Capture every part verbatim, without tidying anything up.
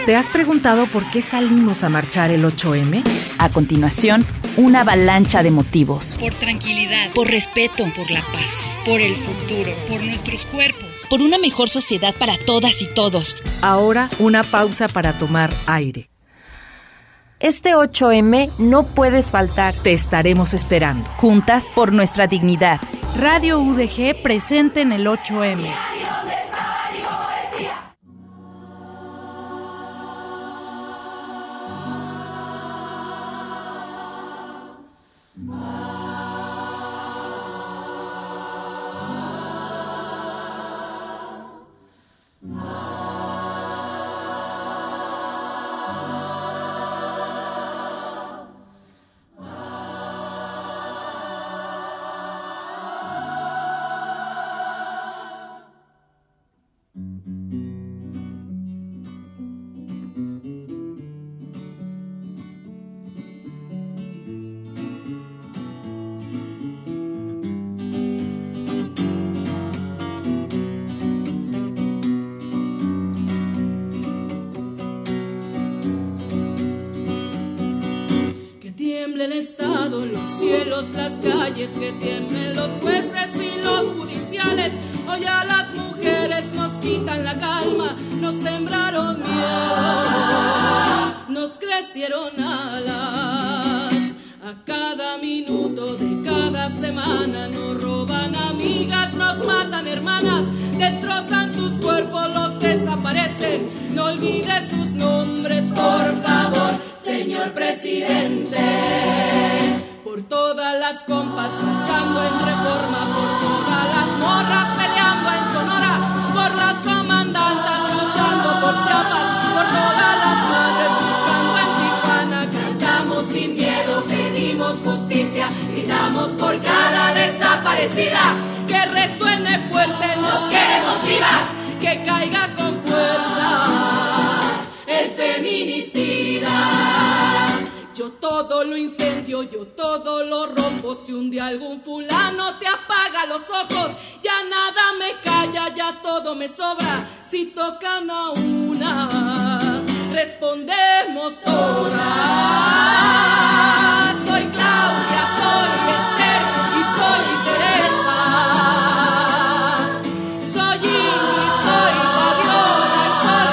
¿Te has preguntado por qué salimos a marchar el ocho eme? A continuación, una avalancha de motivos. Por tranquilidad, por respeto, por la paz, por el futuro, por nuestros cuerpos, por una mejor sociedad para todas y todos. Ahora, una pausa para tomar aire. Este ocho eme no puedes faltar. Te estaremos esperando. Juntas por nuestra dignidad. Radio U D G presente en el ocho eme. El Estado, los cielos, las calles, que tiemblen los jueces y los judiciales. Hoy a las mujeres nos quitan la calma, nos sembraron miedo, nos crecieron alas. A cada minuto de cada semana nos roban amigas, nos matan hermanas, destrozan sus cuerpos, los desaparecen. No olvides sus nombres, por favor, señor presidente. Por todas las compas marchando en Reforma, por todas las morras peleando en Sonora, por las comandantas luchando por Chiapas, por todas las madres buscando en Tijuana. Cantamos sin miedo, pedimos justicia, gritamos por cada desaparecida. Que resuene fuerte, nos queremos vivas, que caiga con fuerza el feminicida. Yo todo lo incendio, yo todo lo rompo. Si un día algún fulano te apaga los ojos, ya nada me calla, ya todo me sobra. Si tocan a una, respondemos todas. Soy Claudia, soy Esther y soy Teresa. Soy Ingrid, soy Fabiola y soy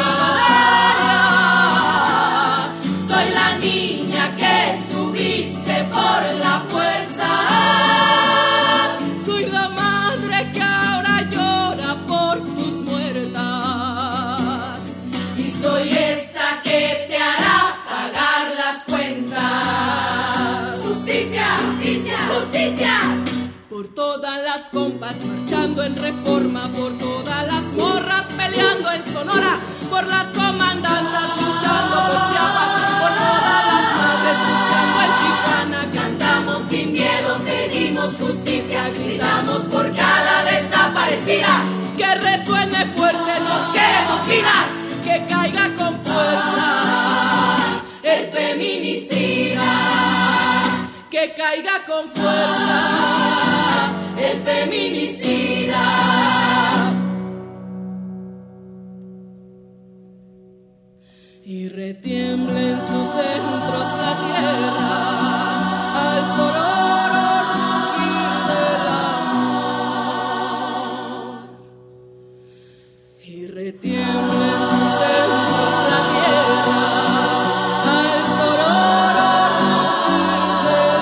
Valeria. Soy la niña que subiste por la fuerza. Soy la madre que ahora llora por sus muertas. Y soy esta que te hará pagar las cuentas. Justicia, justicia, justicia. Por todas las compas marchando en Reforma, por todas las morras peleando en Sonora, por las comandantas luchando por Chiapas, por todas las madres buscando en Tijuana. Cantamos sin miedo, pedimos justicia, gritamos por cada desaparecida. Que resuene fuerte, nos queremos vivas, que caiga con fuerza el feminicida. Que caiga con fuerza el feminicida. Y retiembla en sus centros la tierra al sororo rugir del amor. Y retiembla en sus centros la tierra al sororo rugir del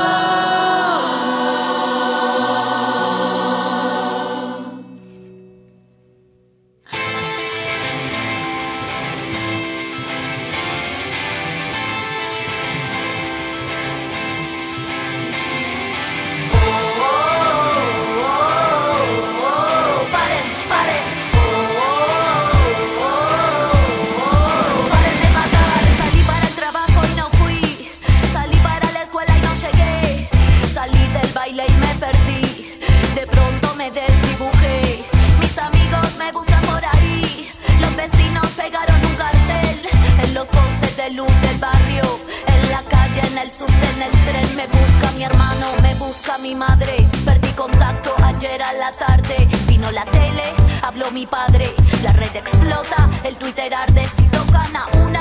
mi madre. Perdí contacto ayer a la tarde. Vino la tele, habló mi padre. La red explota, el Twitter arde. Si tocan a una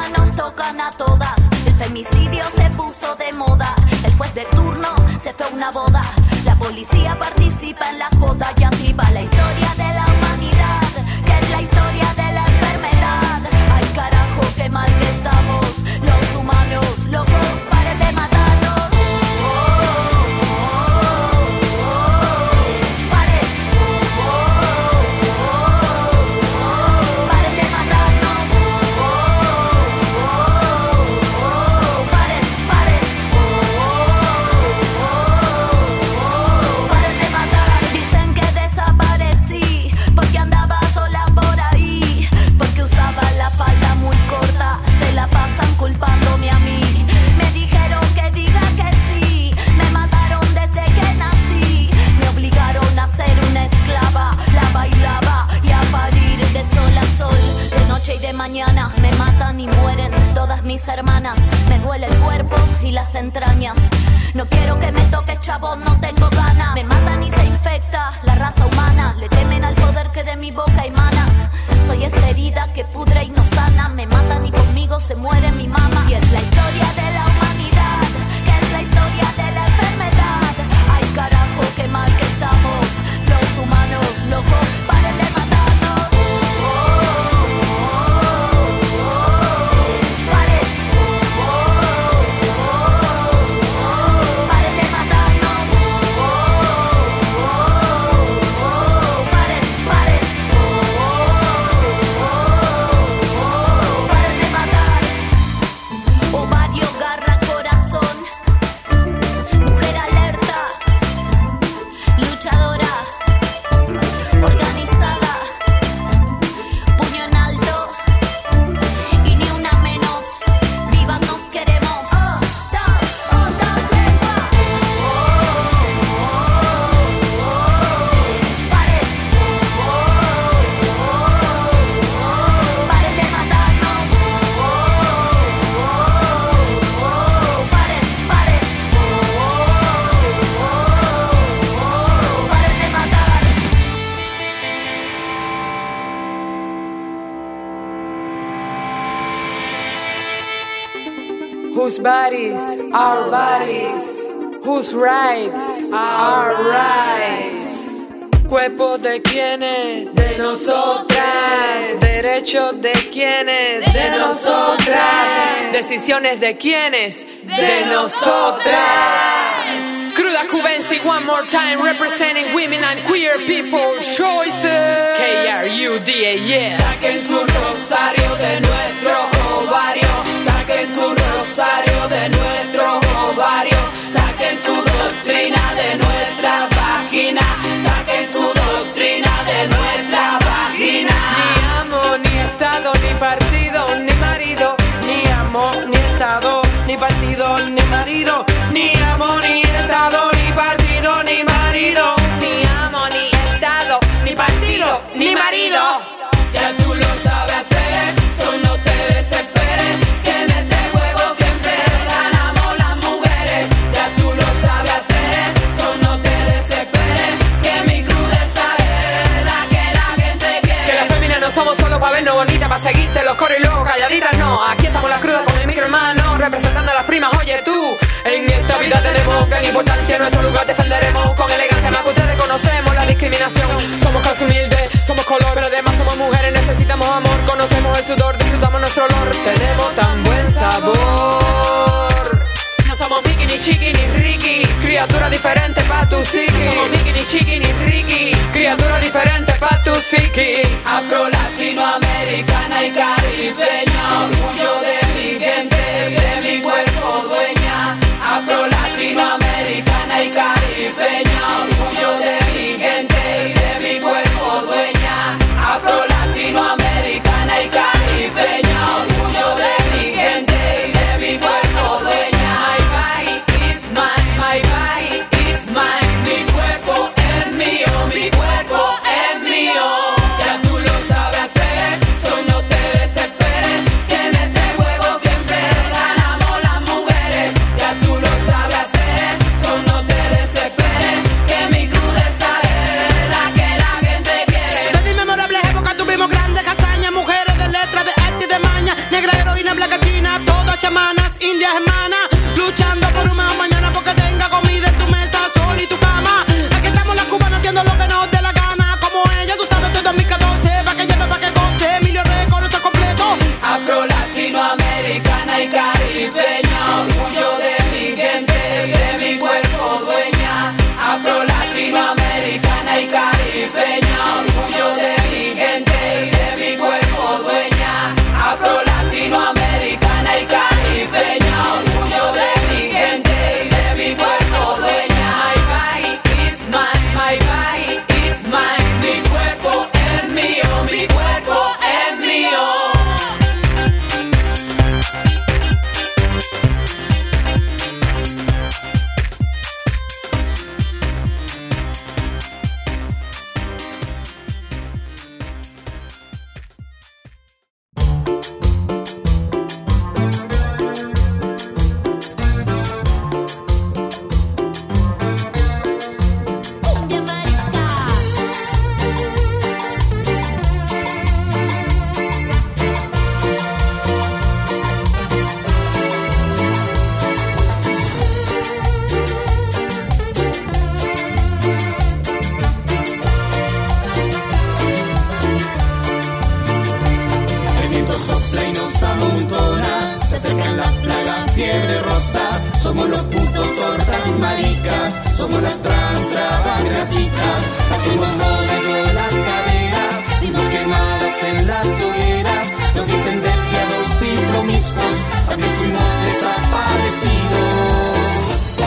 una boda. La policía participa en la joda y así va la historia de la humanidad, que es la historia de la enfermedad. Ay carajo, qué mal que estamos los humanos, locos, paren de matarnos. Culpándome a mí, me dijeron que diga que sí, me mataron desde que nací, me obligaron a ser una esclava, la bailaba y a parir de sol a sol, de noche y de mañana, me matan y mueren todas mis hermanas, me duele el cuerpo y las entrañas, no quiero que me toques chabón, no tengo ganas, me matan y se infecta la raza humana, le temen al poder que de mi boca emana, soy esta herida que pudre y no sana, me matan y conmigo se muere mi mamá. Y es la historia de la humanidad, que es la historia de la enfermedad. Ay carajo, qué mal que estamos los humanos, locos, paren de matarnos. Paren, paren de matarnos. Paren, paren. Paren de matar. Ovario, garra, corazón, mujer alerta, luchadora, organizada, puño en alto y ni una menos, vivas nos queremos. Otra, otra lengua. Paren, paren de matarnos. Paren, paren, paren de matar. Whose bodies are bodies, whose rights are rights. Cuerpo de quienes, de nosotras. Derechos de quienes, de nosotras. Decisiones de quienes, de nosotras. Cruda Cubensi, one more time, representing women and queer people choices. K R U D A, yes. Saquen su rosario de nuestro ovario, saquen su rosario de nuestro ovario, saquen su doctrina de nuestra vagina, saquen su doctrina de nuestra vagina. Ni amo, ni estado, ni partido, ni marido. Ni amo, ni estado, ni partido, ni marido. Ni amo, ni estado, ni partido, ni marido. Ni amo, ni estado, ni partido, ni marido. Ya tú lo sabes hacer, solo te desesperes, que en este juego siempre ganamos las mujeres. Ya tú lo sabes hacer, solo te desesperes, que mi crudeza es la que la gente quiere. Que las féminas no somos solo pa' vernos bonitas, pa' seguirte los coros y luego calladitas, no. Aquí estamos las crudas con el micro hermano, representando a las primas, oye tú. En esta vida tenemos gran importancia, en nuestro lugar defenderemos con elegancia, más que ustedes conocemos la discriminación. Somos casi humildes, somos color, pero además somos mujeres, necesitamos amor, conocemos el sudor, disfrutamos nuestro olor, tenemos tan buen sabor. No somos Mickey, ni Chiqui, ni Ricky, criatura diferente pa' tu psiqui. No somos Mickey, ni Chiqui, ni Ricky, criatura diferente pa' tu psiqui. Afro, latinoamericana y caribeña, orgullo de mi gente y de mi cuerpo dueña. Afro, latinoamericana y caribeña, orgullo de mi gente y de mi cuerpo dueña. Afro, latinoamericana y caribeña, orgullo de mi gente y de mi cuerpo dueña. My body is mine, my body is mine. Mi cuerpo es mío, mi cuerpo es mío. Ya tú lo sabes hacer, rosa. Somos los putos tortas maricas, somos las trans grasitas. Hacemos modelo las caderas y no quemadas en las hogueras. Nos dicen desviados y promiscuos, también fuimos desaparecidos.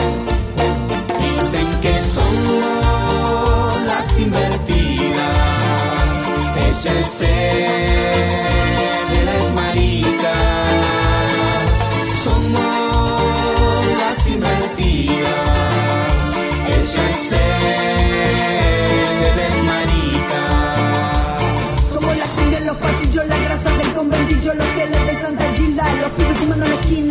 Dicen que somos las invertidas. Ella es él, él es marica. Somos las invertidas. Ella es él, él es marica. Somos las que en los pasillos, la grasa del conventillo, los fieles de Santa Gilda, los pibes fumando en la esquina.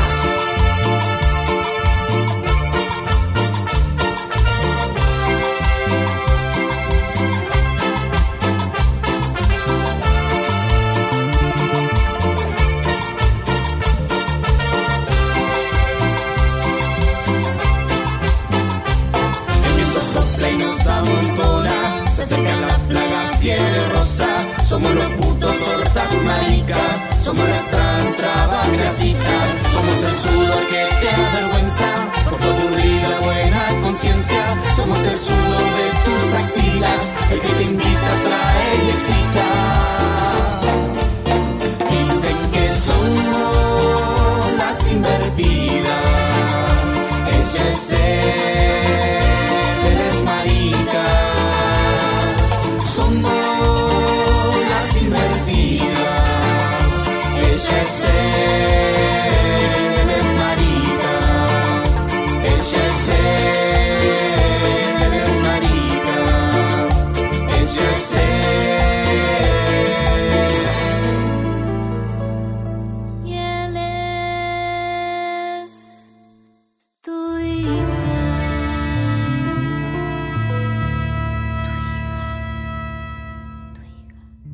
Somos los putos tortas maricas, somos las trans grasitas. Somos el sudor que te avergüenza por tu aburrida buena conciencia. Somos el sudor de tus axilas, el que te invita, trae y excita. Dicen que somos las invertidas. Ella es él, él es marica. Somos ella es él, él es marica. Ella es él, él es marica. Ella es él. Y él es tu hija. Tu hija.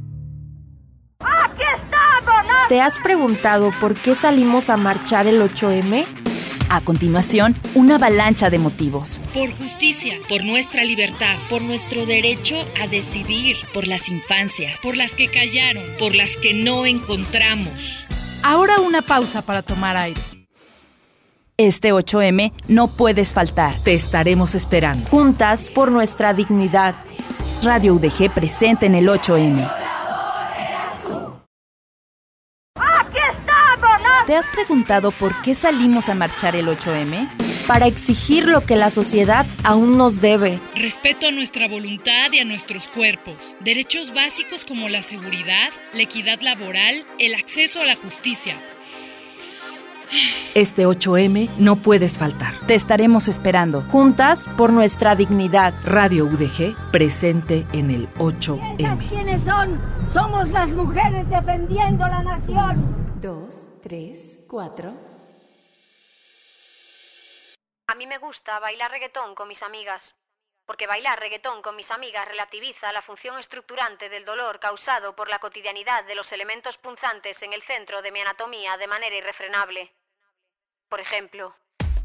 ¡Aquí estamos! ¿Te has preguntado por qué salimos a marchar el ocho eme? A continuación, una avalancha de motivos. Por justicia, por nuestra libertad, por nuestro derecho a decidir, por las infancias, por las que callaron, por las que no encontramos. Ahora una pausa para tomar aire. Este ocho eme no puedes faltar. Te estaremos esperando. Juntas por nuestra dignidad. Radio U D G presente en el ocho eme. ¿Te has preguntado por qué salimos a marchar el ocho eme? Para exigir lo que la sociedad aún nos debe. Respeto a nuestra voluntad y a nuestros cuerpos. Derechos básicos como la seguridad, la equidad laboral, el acceso a la justicia. Este ocho eme no puedes faltar. Te estaremos esperando. Juntas por nuestra dignidad. Radio U D G presente en el ocho eme. ¿Quiénes son? Somos las mujeres defendiendo la nación. Dos, tres, cuatro. A mí me gusta bailar reggaetón con mis amigas, porque bailar reggaetón con mis amigas relativiza la función estructurante del dolor causado por la cotidianidad de los elementos punzantes en el centro de mi anatomía de manera irrefrenable. Por ejemplo,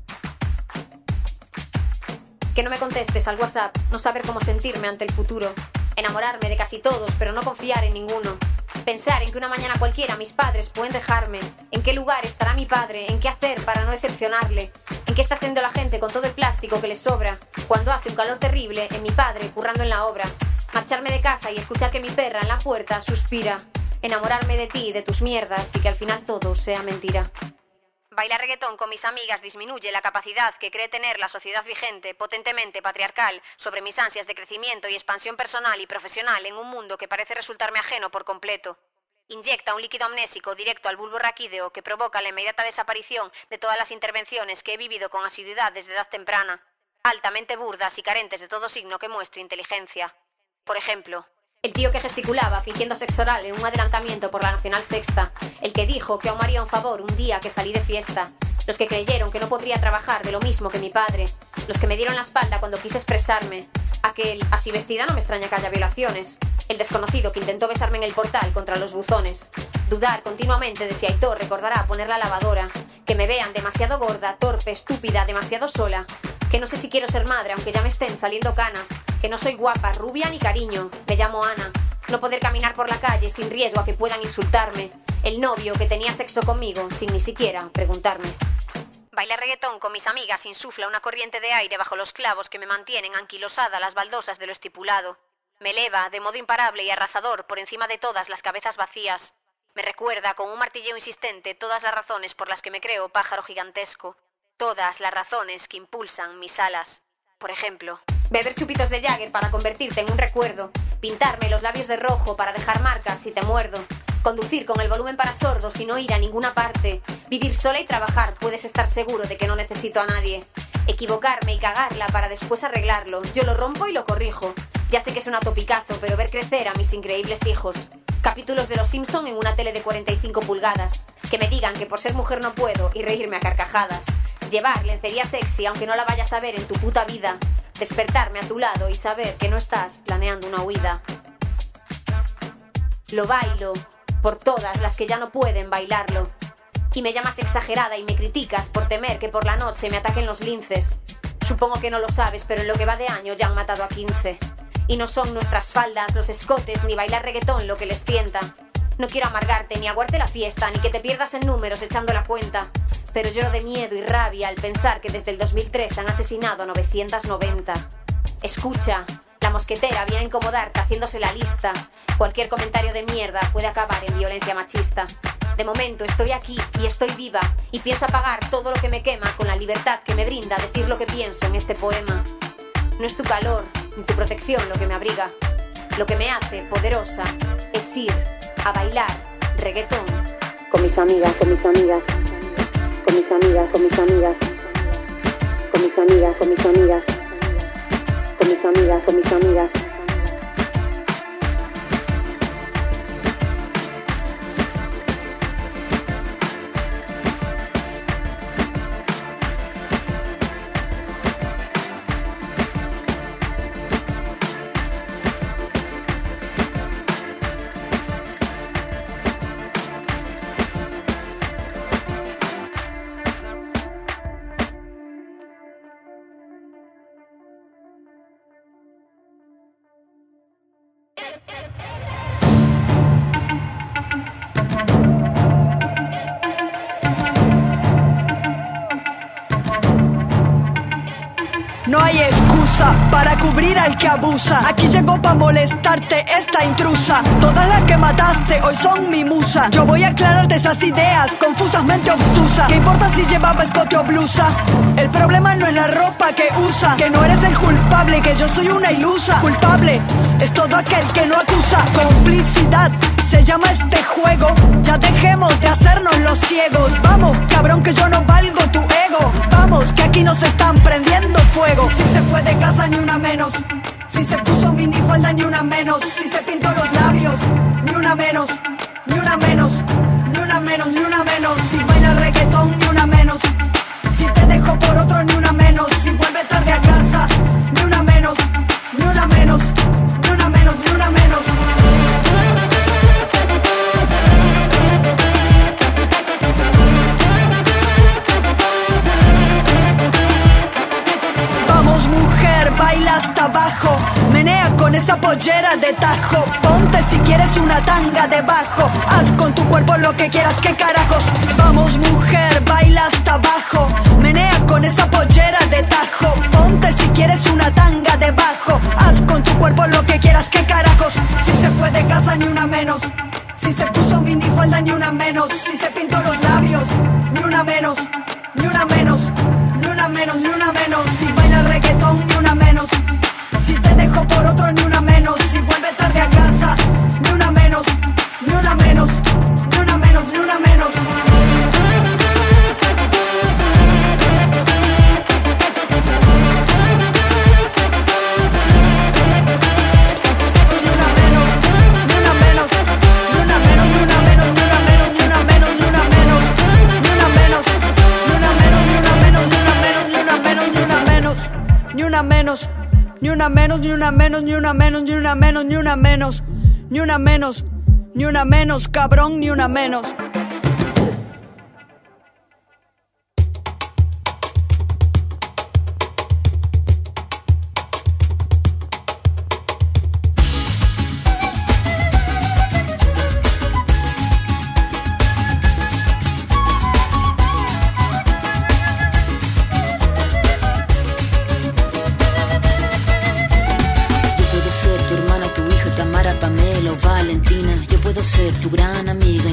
que no me contestes al WhatsApp, no saber cómo sentirme ante el futuro, enamorarme de casi todos pero no confiar en ninguno. Pensar en que una mañana cualquiera mis padres pueden dejarme, en qué lugar estará mi padre, en qué hacer para no decepcionarle, en qué está haciendo la gente con todo el plástico que les sobra, cuando hace un calor terrible en mi padre currando en la obra, marcharme de casa y escuchar que mi perra en la puerta suspira, enamorarme de ti, de tus mierdas y que al final todo sea mentira. Bailar reggaetón con mis amigas disminuye la capacidad que cree tener la sociedad vigente, potentemente patriarcal, sobre mis ansias de crecimiento y expansión personal y profesional en un mundo que parece resultarme ajeno por completo. Inyecta un líquido amnésico directo al bulbo raquídeo que provoca la inmediata desaparición de todas las intervenciones que he vivido con asiduidad desde edad temprana, altamente burdas y carentes de todo signo que muestre inteligencia. Por ejemplo, el tío que gesticulaba fingiendo sexo oral en un adelantamiento por la Nacional Sexta. El que dijo que aún me haría un favor un día que salí de fiesta. Los que creyeron que no podría trabajar de lo mismo que mi padre. Los que me dieron la espalda cuando quise expresarme. Aquel, así vestida no me extraña que haya violaciones. El desconocido que intentó besarme en el portal contra los buzones. Dudar continuamente de si Aitor recordará poner la lavadora. Que me vean demasiado gorda, torpe, estúpida, demasiado sola. Que no sé si quiero ser madre aunque ya me estén saliendo canas. Que no soy guapa, rubia ni cariño. Me llamo Ana. No poder caminar por la calle sin riesgo a que puedan insultarme. El novio que tenía sexo conmigo sin ni siquiera preguntarme. Bailar reggaetón con mis amigas insufla una corriente de aire bajo los clavos que me mantienen anquilosada las baldosas de lo estipulado. Me eleva de modo imparable y arrasador por encima de todas las cabezas vacías. Me recuerda con un martilleo insistente todas las razones por las que me creo pájaro gigantesco. Todas las razones que impulsan mis alas. Por ejemplo, beber chupitos de Jagger para convertirte en un recuerdo. Pintarme los labios de rojo para dejar marcas si te muerdo. Conducir con el volumen para sordos y no ir a ninguna parte. Vivir sola y trabajar, puedes estar seguro de que no necesito a nadie. Equivocarme y cagarla para después arreglarlo. Yo lo rompo y lo corrijo. Ya sé que es un topicazo, pero ver crecer a mis increíbles hijos. Capítulos de Los Simpson en una tele de cuarenta y cinco pulgadas. Que me digan que por ser mujer no puedo y reírme a carcajadas. Llevar lencería sexy aunque no la vayas a ver en tu puta vida. Despertarme a tu lado y saber que no estás planeando una huida. Lo bailo por todas las que ya no pueden bailarlo. Y me llamas exagerada y me criticas por temer que por la noche me ataquen los linces. Supongo que no lo sabes, pero en lo que va de año ya han matado a quince. Y no son nuestras faldas, los escotes, ni bailar reggaetón lo que les tienta. No quiero amargarte, ni aguarte la fiesta, ni que te pierdas en números echando la cuenta. Pero lloro de miedo y rabia al pensar que desde el dos mil tres han asesinado a novecientos noventa. Escucha, la mosquetera viene a incomodarte haciéndose la lista. Cualquier comentario de mierda puede acabar en violencia machista. De momento estoy aquí y estoy viva y pienso apagar todo lo que me quema con la libertad que me brinda decir lo que pienso en este poema. No es tu calor ni tu protección lo que me abriga. Lo que me hace poderosa es ir a bailar reggaetón. Con mis amigas, con mis amigas, con mis amigas, con mis amigas, con mis amigas, con mis amigas, con mis amigas, con mis amigas. No hay excusa para cubrir al que abusa. Aquí llegó pa' molestarte esta intrusa. Todas las que mataste hoy son mi musa. Yo voy a aclararte esas ideas confusas, mente obtusa. ¿Qué importa si llevaba escote o blusa? El problema no es la ropa que usa. Que no eres el culpable, que yo soy una ilusa. Culpable es todo aquel que no acusa. Complicidad se llama este juego. Ya dejemos de hacernos los ciegos. Vamos, cabrón, que yo no valgo tu ego. Vamos, que aquí nos están prendiendo fuego. Si se fue de casa ni una menos. Si se puso minifalda ni una menos. Si se pintó los labios ni una menos. Ni una menos, ni una menos, ni una menos. Si baila reggaetón ni una menos. Si te dejo por otro ni una menos. Si vuelve tarde a casa ni una menos. Ni una menos, ni una menos, ni una menos. Baila hasta abajo, menea con esa pollera de tajo. Ponte si quieres una tanga debajo. Haz con tu cuerpo lo que quieras, qué carajos. Vamos mujer, baila hasta abajo, menea con esa pollera de tajo. Ponte si quieres una tanga debajo. Haz con tu cuerpo lo que quieras, qué carajos. Si se fue de casa ni una menos. Si se puso minifalda ni una menos. Si se pintó los labios ni una menos. Ni una menos, ni una menos, ni una menos. Si baila reggaetón ni una menos. Si te dejo por otro ni una menos. Si vuelve tarde a casa ni una menos. Ni una menos, ni una menos, ni una menos. Ni una menos, ni una menos, ni una menos, ni una menos, ni una menos, ni una menos, ni una menos, ni una menos, cabrón, ni una menos.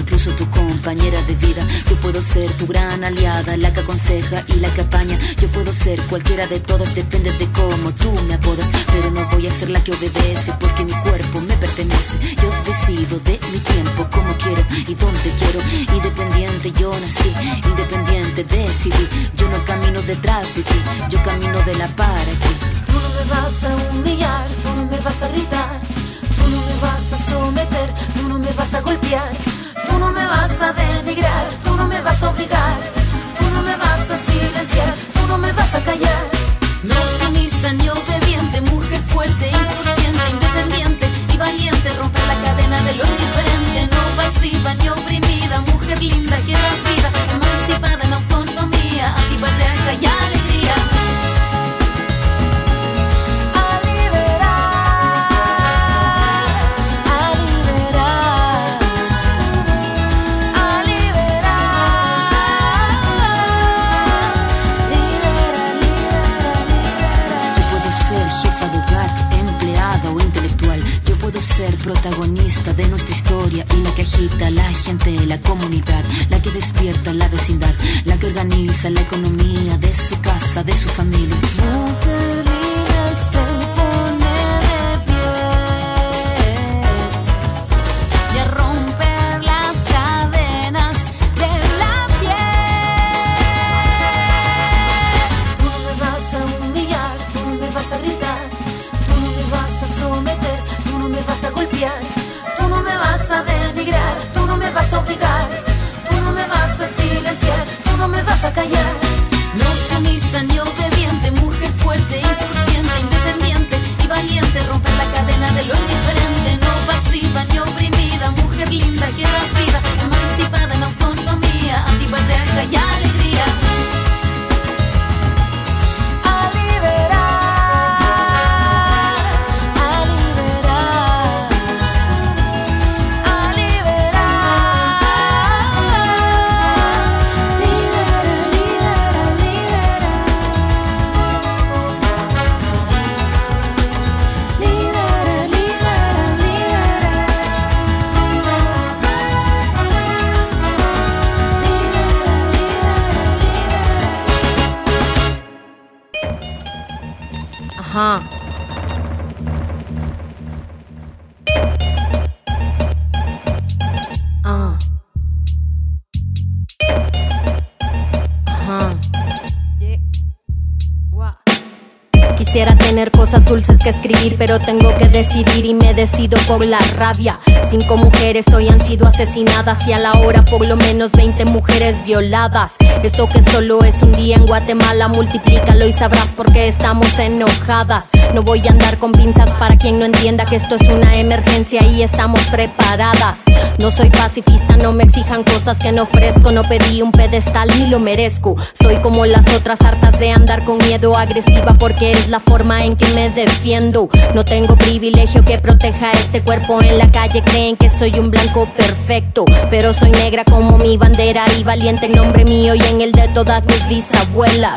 incluso tu compañera de vida. Yo puedo ser tu gran aliada, la que aconseja y la que apaña. Yo puedo ser cualquiera de todas, depende de cómo tú me apodas. Pero no voy a ser la que obedece, porque mi cuerpo me pertenece. Yo decido de mi tiempo, como quiero y donde quiero. Independiente yo nací, independiente decidí. Yo no camino detrás de ti, yo camino de la para ti. Tú no me vas a humillar, tú no me vas a gritar, tú no me vas a someter, tú no me vas a golpear, tú no me vas a denigrar, tú no me vas a obligar, tú no me vas a silenciar, tú no me vas a callar. No sumisa ni obediente, mujer fuerte, insurgente, independiente y valiente, romper la cadena de lo indiferente. No pasiva ni oprimida, mujer linda que das vida, emancipada en autonomía, antipatriarca y alegría. Ser protagonista de nuestra historia y la que agita la gente, la comunidad, la que despierta la vecindad, la que organiza la economía de su casa, de su familia. Mujer libre se pone de pie y a romper las cadenas de la piel. Tú no me vas a humillar, tú no me vas a gritar, tú no me vas a someter, tú no me vas a golpear, tú no me vas a denigrar, tú no me vas a obligar, tú no me vas a silenciar, tú no me vas a callar. No sumisa ni obediente, mujer fuerte, insurgente, independiente y valiente, romper la cadena de lo indiferente. No pasiva ni oprimida, mujer linda que das vida, emancipada en autonomía, antipatriarca y alegría. Ajá. Ah. Ajá. Quisiera tener cosas dulces que escribir, pero tengo que decidir y me decido por la rabia. Cinco mujeres hoy han sido asesinadas y a la hora por lo menos veinte mujeres violadas. Eso que solo es un día en Guatemala, multiplícalo y sabrás por qué estamos enojadas. No voy a andar con pinzas para quien no entienda que esto es una emergencia y estamos preparadas. No soy pacifista, no me exijan cosas que no ofrezco. No pedí un pedestal ni lo merezco. Soy como las otras, hartas de andar con miedo, agresiva porque es la forma en que me defiendo. No tengo privilegio que proteja este cuerpo. En la calle creen que soy un blanco perfecto, pero soy negra como mi bandera y valiente en nombre mío y en el de todas mis bisabuelas.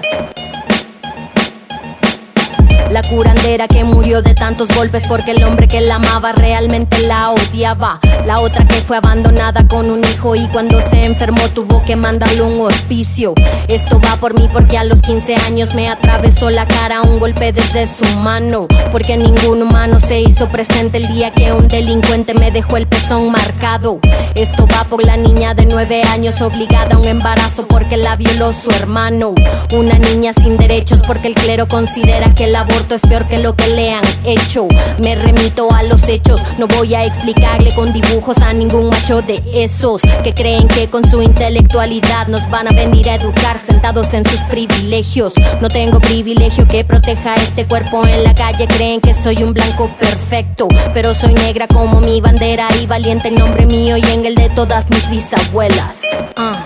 La curandera que murió de tantos golpes porque el hombre que la amaba realmente la odiaba. La otra que fue abandonada con un hijo y cuando se enfermó tuvo que mandarle un hospicio. Esto va por mí porque a los quince años me atravesó la cara un golpe desde su mano. Porque ningún humano se hizo presente el día que un delincuente me dejó el pezón marcado. Esto va por la niña de nueve años obligada a un embarazo porque la violó su hermano. Una niña sin derechos porque el clero considera que el aborto es peor que lo que le han hecho. Me remito a los hechos, no voy a explicarle con dibujos a ningún macho de esos que creen que con su intelectualidad nos van a venir a educar sentados en sus privilegios. No tengo privilegio que proteja este cuerpo. En la calle creen que soy un blanco perfecto, pero soy negra como mi bandera y valiente en nombre mío y en el de todas mis bisabuelas. uh.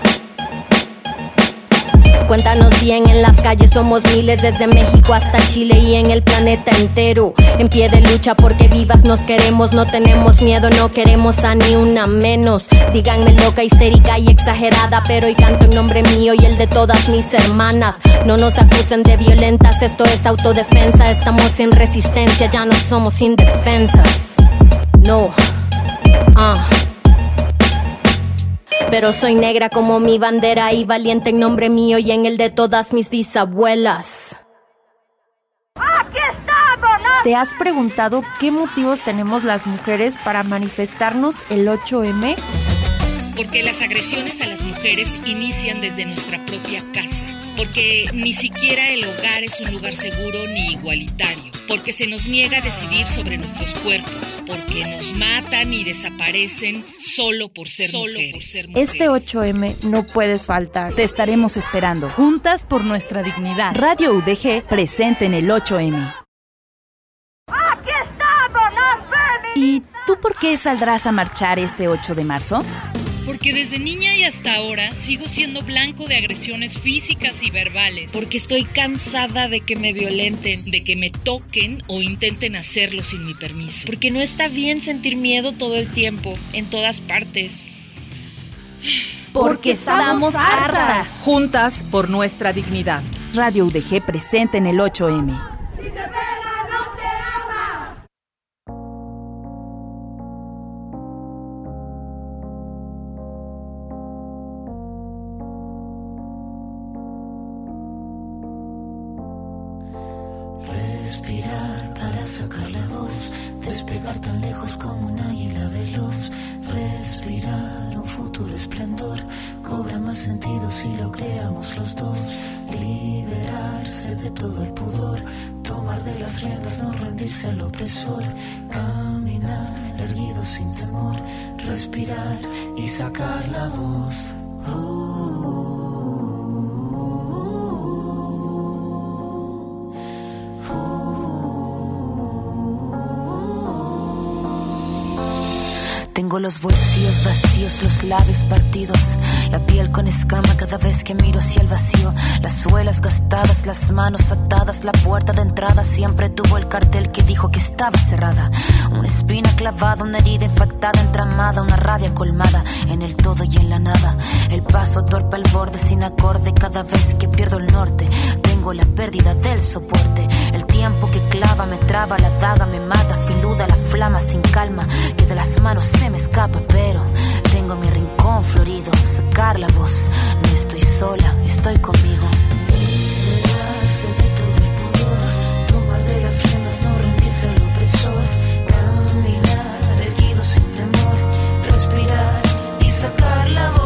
Cuéntanos bien, en las calles somos miles, desde México hasta Chile y en el planeta entero. En pie de lucha porque vivas nos queremos, no tenemos miedo, no queremos a ni una menos. Díganme loca, histérica y exagerada, pero hoy canto en nombre mío y el de todas mis hermanas. No nos acusen de violentas, esto es autodefensa. Estamos en resistencia, ya no somos indefensas. No, ah. pero soy negra como mi bandera y valiente en nombre mío y en el de todas mis bisabuelas. ¡Aquí estamos! ¿No? ¿Te has preguntado qué motivos tenemos las mujeres para manifestarnos el ocho eme? Porque las agresiones a las mujeres inician desde nuestra propia casa. Porque ni siquiera el hogar es un lugar seguro ni igualitario. Porque se nos niega a decidir sobre nuestros cuerpos. Porque nos matan y desaparecen solo por ser, solo mujeres. Por ser mujeres. Este ocho eme no puedes faltar. Te estaremos esperando. Juntas por nuestra dignidad. Radio U D G presente en el ocho eme. ¡Aquí estamos, las feministas! ¿Y tú por qué saldrás a marchar este ocho de marzo? Porque desde niña y hasta ahora sigo siendo blanco de agresiones físicas y verbales. Porque estoy cansada de que me violenten, de que me toquen o intenten hacerlo sin mi permiso. Porque no está bien sentir miedo todo el tiempo, en todas partes. Porque estamos hartas. Juntas por nuestra dignidad. Radio U D G presente en el ocho eme. Si te pega, no te ama. Respirar para sacar la voz, despegar tan lejos como un águila veloz. Respirar un futuro esplendor, cobra más sentido si lo creamos los dos. Liberarse de todo el pudor, tomar de las riendas, no rendirse al opresor. Caminar erguido sin temor, respirar y sacar la voz. Uh, Tengo los bolsillos vacíos, los labios partidos, la piel con escama cada vez que miro hacia el vacío. Las suelas gastadas, las manos atadas, la puerta de entrada siempre tuvo el cartel que dijo que estaba cerrada. Una espina clavada, una herida infectada, entramada, una rabia colmada en el todo y en la nada. El paso torpe al borde sin acorde cada vez que pierdo el norte. Tengo la pérdida del soporte, el tiempo que clava me traba, la daga me mata, filuda la flama sin calma que de las manos se me escapa, pero tengo mi rincón florido, sacar la voz, no estoy sola, estoy conmigo. Liberarse de todo el pudor, tomar de las riendas, no rendirse al opresor. Caminar erguido sin temor, respirar y sacar la voz.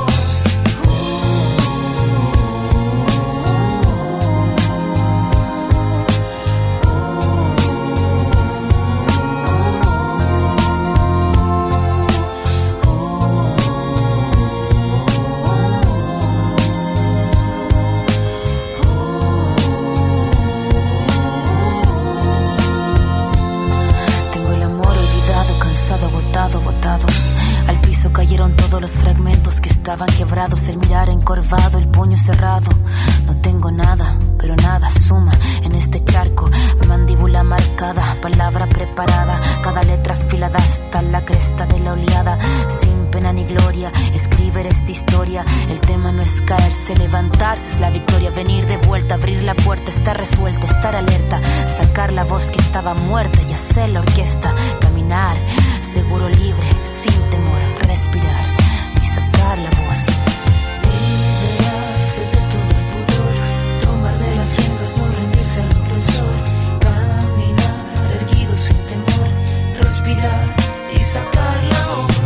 Botado, botado. Al piso cayeron todos los fragmentos que estaban quebrados. El mirar encorvado, el puño cerrado. No tengo nada, pero nada suma en este charco. Mandíbula marcada, palabra preparada, cada letra afilada hasta la cresta de la oleada. Sin pena ni gloria, escribir esta historia. El tema no es caerse, levantarse es la victoria. Venir de vuelta, abrir la puerta, estar resuelta, estar alerta. Sacar la voz que estaba muerta y hacer la orquesta. Caminar, seguro, libre, sin temor, respirar y sacar la voz. Liberarse de todo el pudor, tomar de las riendas, no rendirse al opresor. Caminar erguido sin temor, respirar y sacar la voz.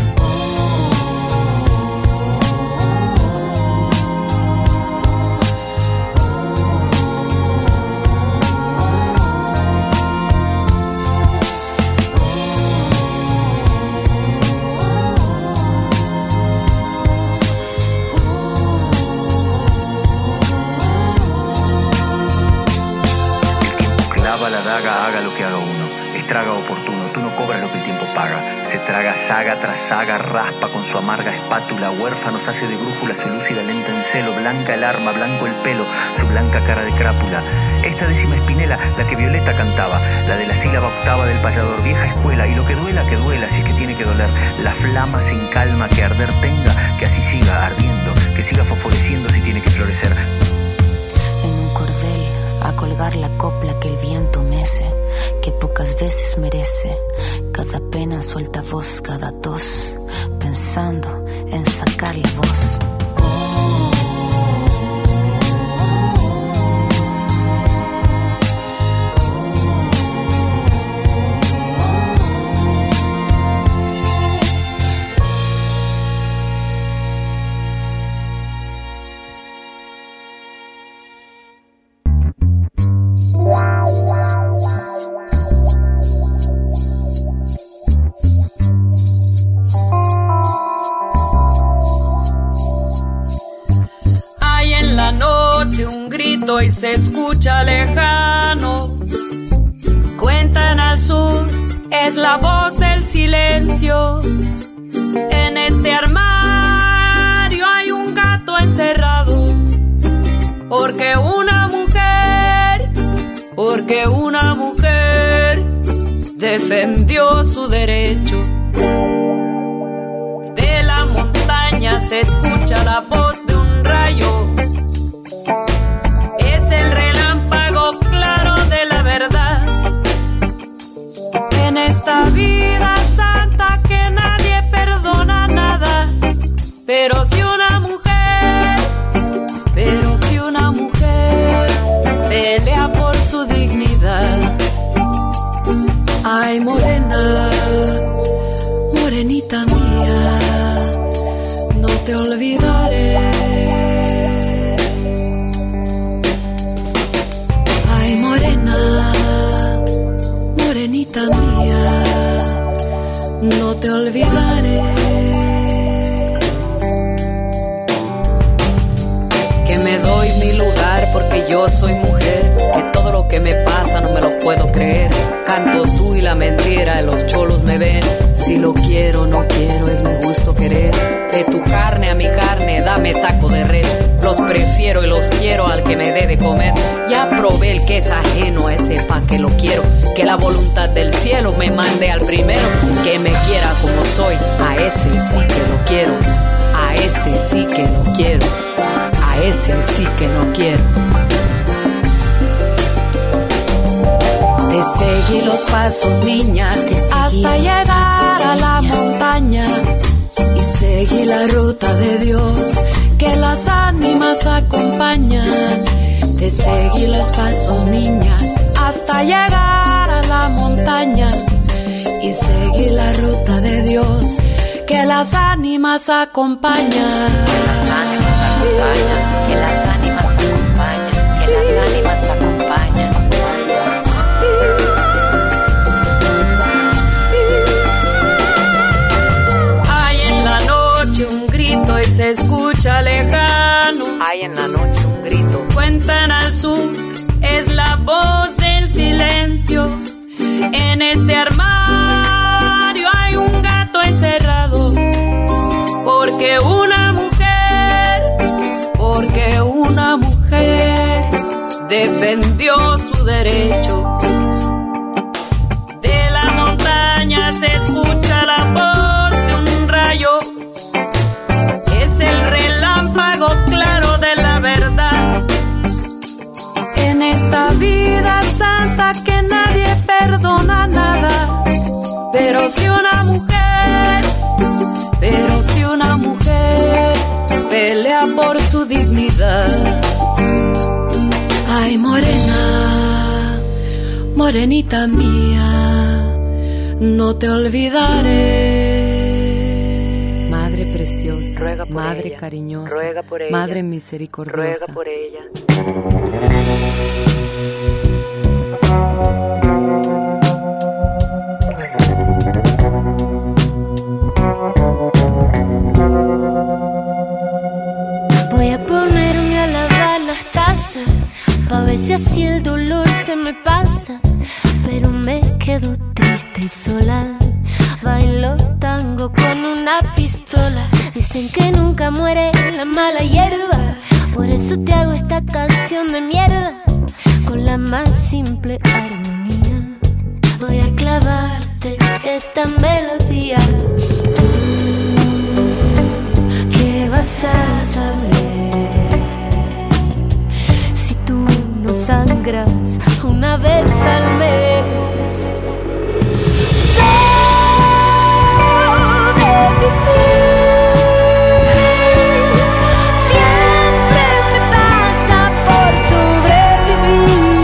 La daga, haga lo que haga uno, estraga oportuno, tú no cobras lo que el tiempo paga. Se traga saga tras saga, raspa con su amarga espátula, huérfanos hace de brújula, se lúcida lenta en celo, blanca el arma, blanco el pelo, su blanca cara de crápula. Esta décima espinela, la que Violeta cantaba, la de la sílaba octava del payador, vieja escuela, y lo que duela, que duela, si es que tiene que doler, la flama sin calma que arder tenga, que así siga ardiendo, que siga fosforeciendo si tiene que florecer. En un cordel, a colgar la copla que el viento mece, que pocas veces merece. Cada pena suelta voz, cada tos, pensando en sacar la grito y se escucha lejano. Cuentan al sur, es la voz del silencio. En este armario hay un gato encerrado. Porque una mujer, porque una mujer defendió su derecho. De la montaña se escucha la voz de un rayo. Es el relámpago claro de la verdad. En esta vida santa que nadie perdona nada. Pero si una mujer, pero si una mujer pelea por su dignidad. Ay, morena, morenita mía, no te olvidaré. Ay, morena, morenita mía, no te olvidaré. Que me doy mi lugar porque yo soy mujer, que todo lo que me pasa no me lo puedo creer. Canto tú y la mentira, los cholos me ven. Si lo quiero, no quiero, es mi gusto querer. De tu carne a mi carne, dame taco de res. Los prefiero y los quiero al que me dé de comer. Ya probé el que es ajeno a ese pa' que lo quiero. Que la voluntad del cielo me mande al primero. Que me quiera como soy, a ese sí que lo quiero. A ese sí que lo quiero. A ese sí que lo quiero. Te seguí los pasos, niña, hasta llegar a la montaña. Y seguí la ruta de Dios, que las ánimas acompañan. Te seguí los pasos, niña, hasta llegar a la montaña. Y seguí la ruta de Dios, que las ánimas acompañan. Que las ánimas acompañan, que las ánimas acompañan, que las ánimas acompañan. Un grito y se escucha lejano. Hay en la noche un grito. Cuentan al sur, es la voz del silencio. En este armario hay un gato encerrado. Porque una mujer, porque una mujer defendió su derecho. De la montaña se escucha la voz de un rayo. Es el relámpago claro de la verdad. En esta vida santa que nadie perdona nada. Pero si una mujer, pero si una mujer pelea por su dignidad. Ay, morena, morenita mía, no te olvidaré. Madre preciosa, ruega por Madre ella, cariñosa, ruega por ella, Madre misericordiosa, ruega por ella. Voy a ponerme a lavar las tazas, pa' ver si así el dolor se me pasa. Pero me quedo triste y sola. Bailo tango con una pistola. Dicen que nunca muere la mala hierba. Por eso te hago esta canción de mierda, con la más simple armonía. Voy a clavarte esta melodía. Tú, ¿qué vas a saber si tú no sangras una vez al mes? Siempre me pasa por sobrevivir.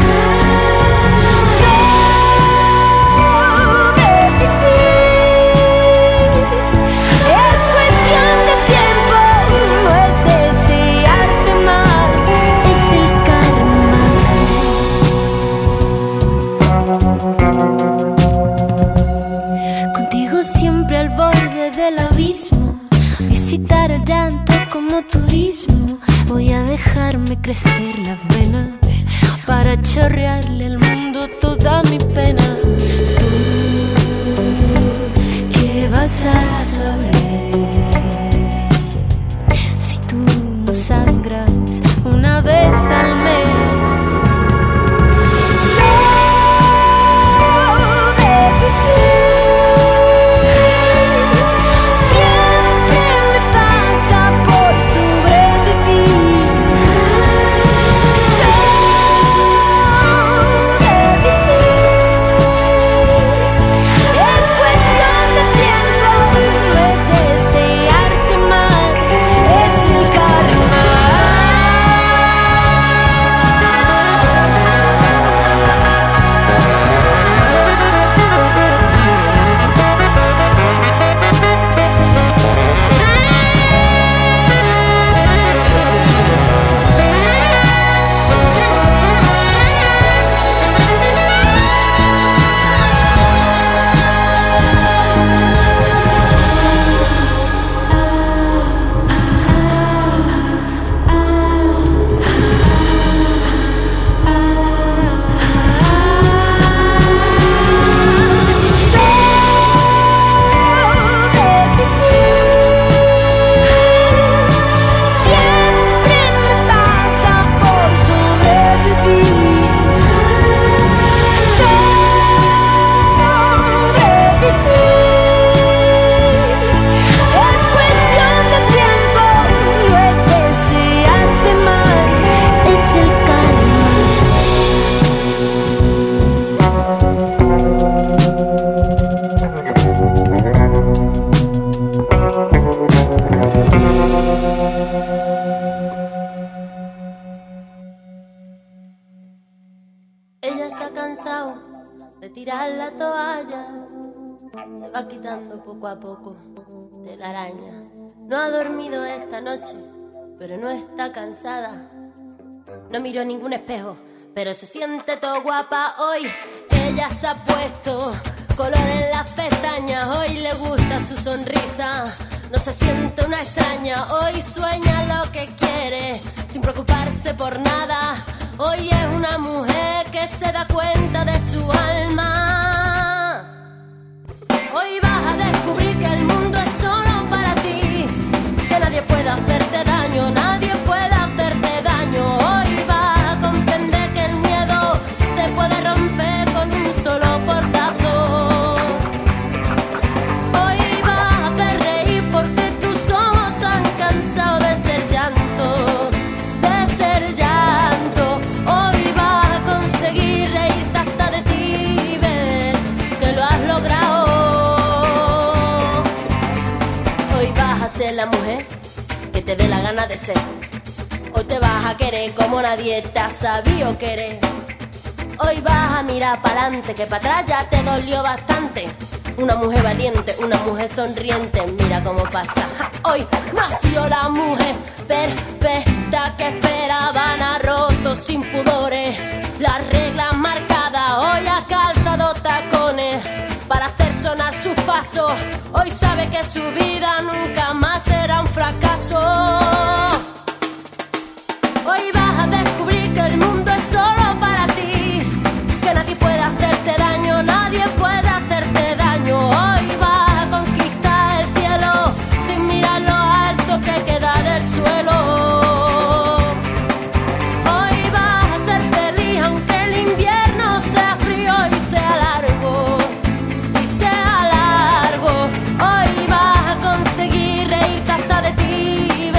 Sobrevivir es cuestión de tiempo, no es desearte mal, es el karma. Contigo siempre al borde del abismo, visitar el llanto como turismo. Voy a dejarme crecer la vena, para chorrearle al mundo toda mi pena. Tú, ¿qué vas a saber si tú no sangras una vez al mes? Poco a poco de la araña. No ha dormido esta noche, pero no está cansada. No miró ningún espejo, pero se siente todo guapa hoy. Ella se ha puesto color en las pestañas, hoy le gusta su sonrisa. No se siente una extraña, hoy sueña lo que quiere, sin preocuparse por nada. Hoy es una mujer que se da cuenta de su alma. Hoy vas a descubrir que el mundo es solo para ti, que nadie puede hacerte daño, nadie puede hacerte daño. Hoy vas a comprender que el miedo se puede romper con un solo portazo. Hoy vas a hacer reír porque tus ojos han cansado de ser llanto, de ser llanto. Hoy vas a conseguir reírte hasta de ti y ver que lo has logrado. Ser la mujer que te dé la gana de ser. Hoy te vas a querer como nadie te ha sabido querer. Hoy vas a mirar para adelante, que para atrás ya te dolió bastante. Una mujer valiente, una mujer sonriente, mira cómo pasa. Ja, hoy nació la mujer perfecta que esperaban, ha roto sin pudores las reglas marcadas. Hoy ha calzado tacones para hacer sonar sus pasos. Hoy sabe que su vida nunca más será un fracaso. Hoy vas a descubrir que el mundo es solo para ti, que nadie puede hacerte daño, nadie puede hacerte daño. Hoy vas a conquistar el cielo sin mirar lo alto que queda del suelo. Hoy vas a ser feliz aunque el invierno sea frío y sea largo. Hoy vas a conseguir reírte hasta de ti.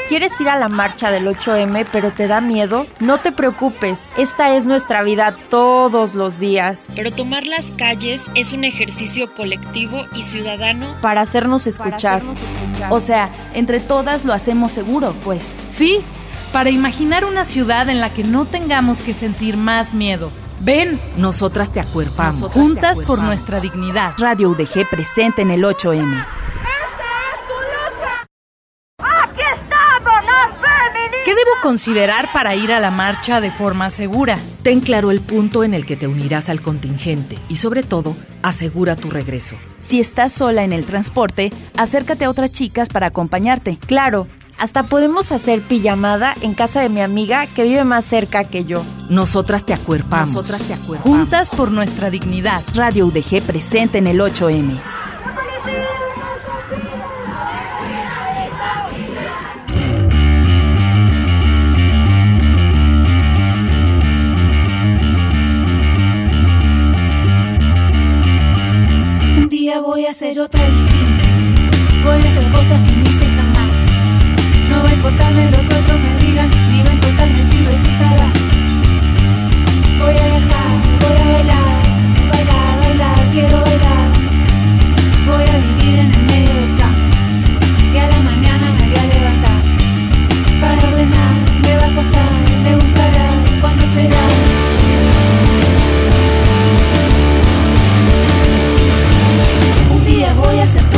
¿Quieres ir a la marcha del ocho eme pero te da miedo? No te preocupes, esta es nuestra vida todos los días. Pero tomar las calles es un ejercicio colectivo y ciudadano para hacernos escuchar. Para hacernos escuchar. O sea, entre todas lo hacemos seguro, pues. Sí, para imaginar una ciudad en la que no tengamos que sentir más miedo. Ven, nosotras te acuerpamos. Nosotras juntas te acuerpamos. Por nuestra dignidad. Radio U D G presente en el ocho eme. ¿Qué debo considerar para ir a la marcha de forma segura? Ten claro el punto en el que te unirás al contingente y, sobre todo, asegura tu regreso. Si estás sola en el transporte, acércate a otras chicas para acompañarte. Claro, hasta podemos hacer pijamada en casa de mi amiga que vive más cerca que yo. Nosotras te acuerpamos. Nosotras te acuerpamos. Juntas por nuestra dignidad. Radio U D G presente en el ocho eme. Voy a hacer otra distinta. Voy a hacer cosas que no hice jamás. No va a importarme lo que otros me digan, ni va a importarme si resultará. Voy a viajar, voy a bailar, bailar, bailar, quiero bailar. Voy a vivir en el medio del campo y a la mañana me voy a levantar. Para ordenar me va a costar, me gustará, cuando será. Voy a hacer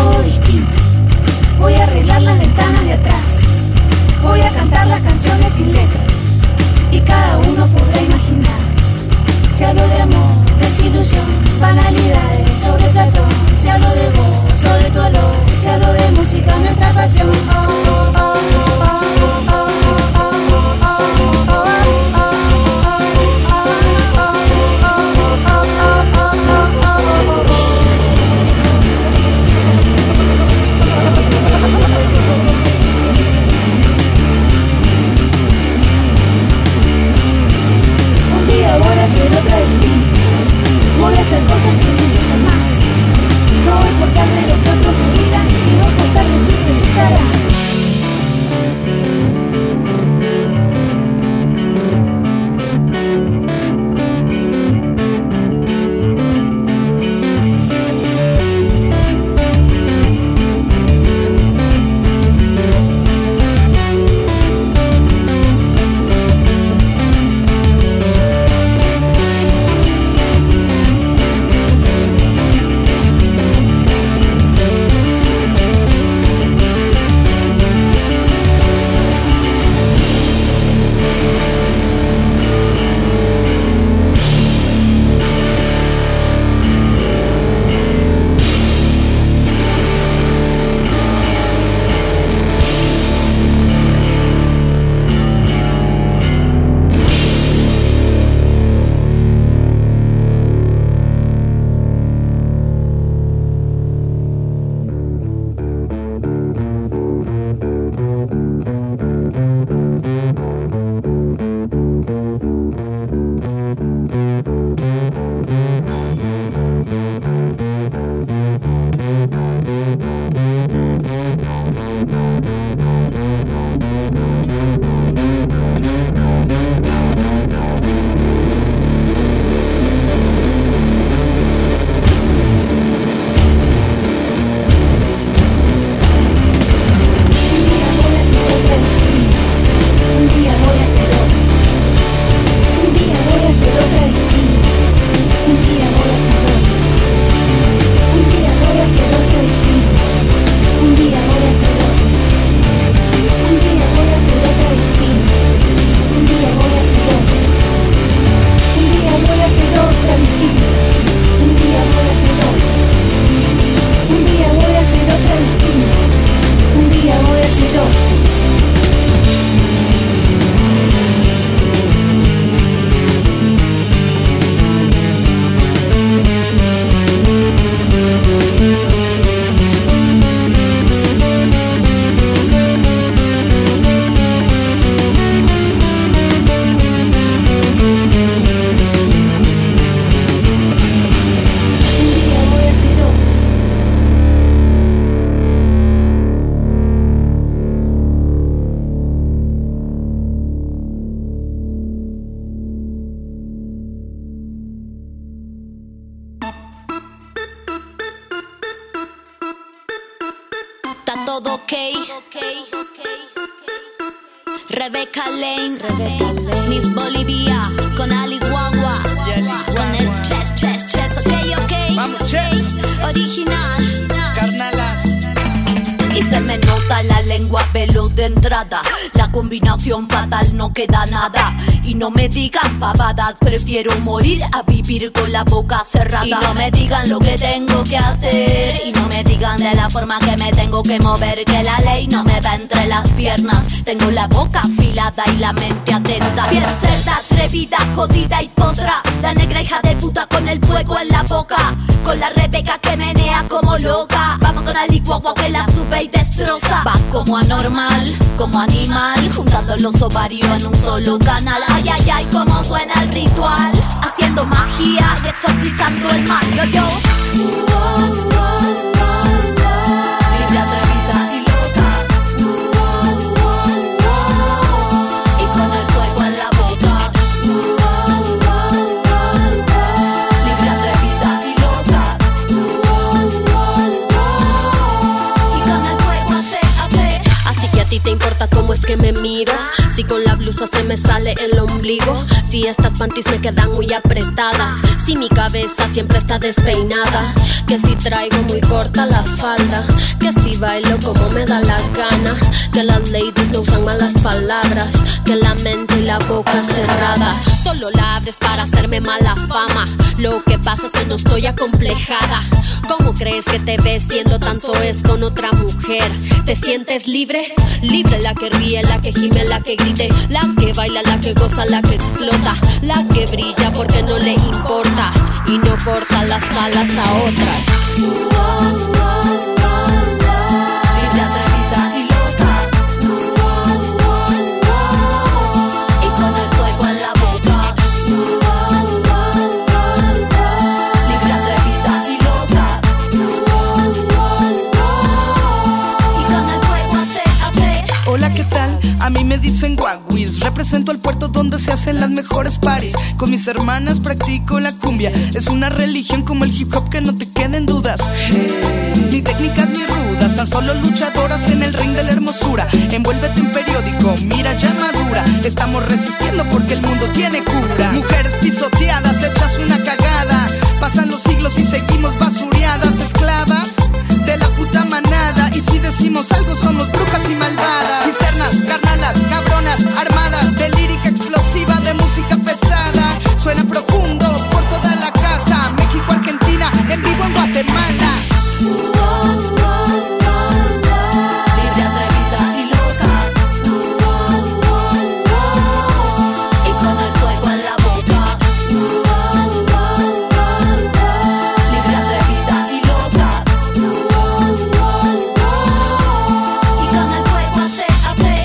ok. Rebecca Lane, Rebecca Lane. Miss Bolivia, con Ali Guagua, con el chess, chess, chess, ok, ok. Vamos, chess. Original. Carnalas. Y se me nota la lengua veloz de entrada. La combinación fatal, no queda nada. Y no me digan pavadas, prefiero morir a vivir con la boca cerrada. Y no me digan lo que tengo que hacer. Y no me digan de la forma que me tengo que mover, que la ley no me va entre las piernas. Tengo la boca afilada y la mente atenta. Bien cerda, atrevida, jodida y potra. La negra hija de puta con el fuego en la boca. Con la Rebeca que menea como loca. Vamos con Ali Guagua que la sube y destroza. Va como anormal, como animal, juntando los ovarios en un solo canal. Ay, ay, ay, cómo suena el ritual. Haciendo magia y exorcizando el mal. Yo, yo. Libre, atrevida y loca. Y con el fuego en la boca. Libre, atrevida y loca. Y con el fuego hace, hace. Así que a ti te importa cómo es que me miro. Si con la blusa se me sale el ombligo. Si estas panties me quedan muy apretadas. Si mi cabeza siempre está despeinada. Que si traigo muy corta la falda. Que si bailo como me da la gana. Que las ladies no usan malas palabras. Que la mente y la boca cerrada. Solo la abres para hacerme mala fama. Lo que pasa es que no estoy acomplejada. ¿Cómo crees que te ves siendo tan soez con otra mujer? ¿Te sientes libre? Libre, la que ríe, la que gime, la que grite, la que baila, la que goza, la que explota, la que brilla porque no le importa y no corta las alas a otras. Libre, atrevida y loca. Y con el fuego en la boca. Libre, atrevida y loca. Y con el fuego hace, hace. Hola, ¿qué tal? A mí me dicen guaguis. Represento el puerto donde se hacen las mejores parties. Con mis hermanas practico la cumbia. Es una religión como el hip hop, que no te queden dudas. Hey. Ni técnicas ni rudas, tan solo luchadoras en el ring de la hermosura. Envuélvete en periódico, mira ya madura. Estamos resistiendo porque el mundo tiene cura. Mujeres pisoteadas, hechas una cagada. Pasan los siglos y seguimos basureadas. Esclavas de la puta manada. Y si decimos algo somos brujas y malvadas. Cisternas, carnalas, cabronas, armadas. De lírica explosiva, de música pesada. Suena profundo por toda la casa. México, Argentina, en vivo en Guatemala. Libre, atrevida y loca. Y con el fuego en la boca. Libre, atrevida y loca. Y con el fuego hace, hace.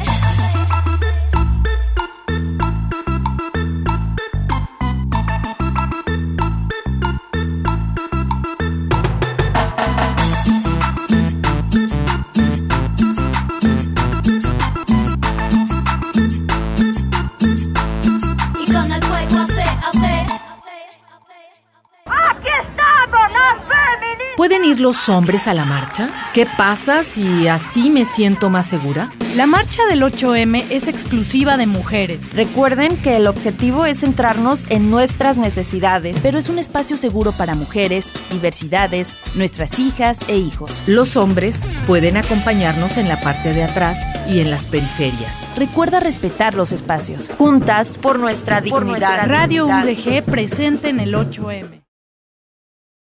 Y con el fuego hace, hace. ¡Aquí estamos, las feministas! ¿Pueden ir los hombres a la marcha? ¿Qué pasa si así me siento más segura? La marcha del ocho eme es exclusiva de mujeres. Recuerden que el objetivo es centrarnos en nuestras necesidades, pero es un espacio seguro para mujeres, diversidades, nuestras hijas e hijos. Los hombres pueden acompañarnos en la parte de atrás y en las periferias. Recuerda respetar los espacios. Juntas por nuestra dignidad. Radio U D G presente en el ocho eme.